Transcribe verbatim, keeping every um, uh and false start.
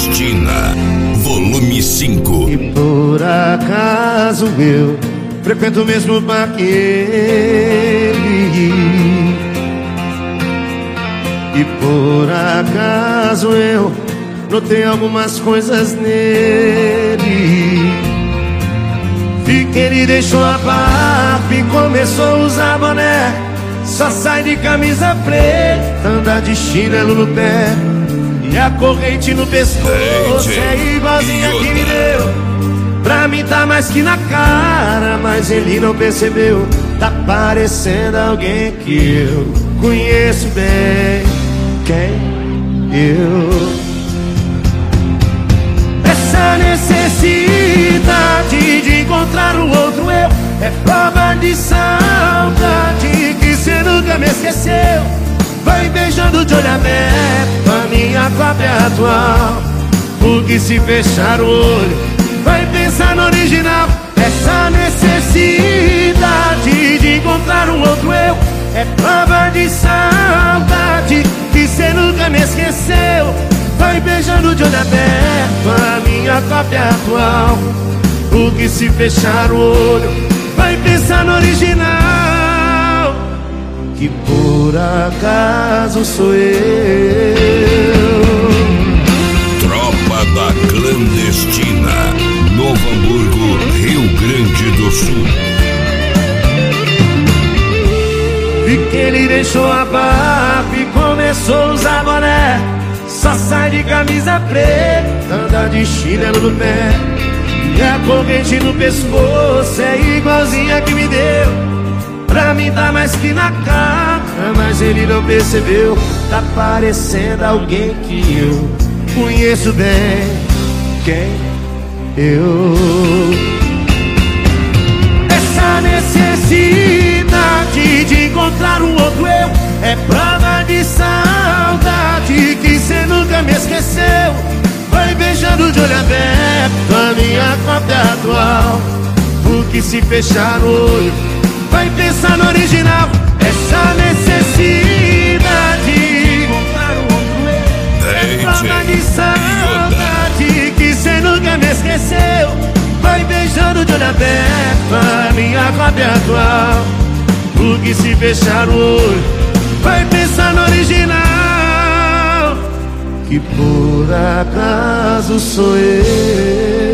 Clandestina, volume cinco. E por acaso eu frequento o mesmo bar que ele, e por acaso eu notei algumas coisas nele. Vi que ele deixou a barba e começou a usar boné, só sai de camisa preta, anda de chinelo no pé, e a corrente no pescoço é igualzinha que me deu. Pra mim tá mais que na cara, mas ele não percebeu. Tá parecendo alguém que eu conheço bem. Quem? Eu. Essa necessidade de encontrar um outro eu é prova de saudade que cê nunca me esqueceu. Vai beijando de olho aberto a minha cópia atual, porque se fechar o olho vai pensar no original. Essa necessidade de encontrar um outro eu é prova de saudade que cê nunca me esqueceu. Vai beijando de olho aberto a minha cópia atual, porque se fechar o olho vai pensar no original, que por acaso sou eu. Tropa da Clandestina, Novo Hamburgo, Rio Grande do Sul. Vi que ele deixou a barba e começou a usar boné, só sai de camisa preta, anda de chinelo no pé, e a corrente no pescoço é igualzinha que me deu. Pra mim tá mais que na cara, mas ele não percebeu. Tá parecendo alguém que eu conheço bem. Quem? Eu. Essa necessidade de encontrar um outro eu é prova de saudade que cê nunca me esqueceu. Vai beijando de olho aberto a minha cópia atual, porque se fechar o olho vai pensar no original. Essa necessidade de encontrar um outro eu é prova de saudade que cê nunca me esqueceu. Vai beijando de olho aberto a minha cópia atual, porque se fechar o olho vai pensar no original, que por acaso sou eu.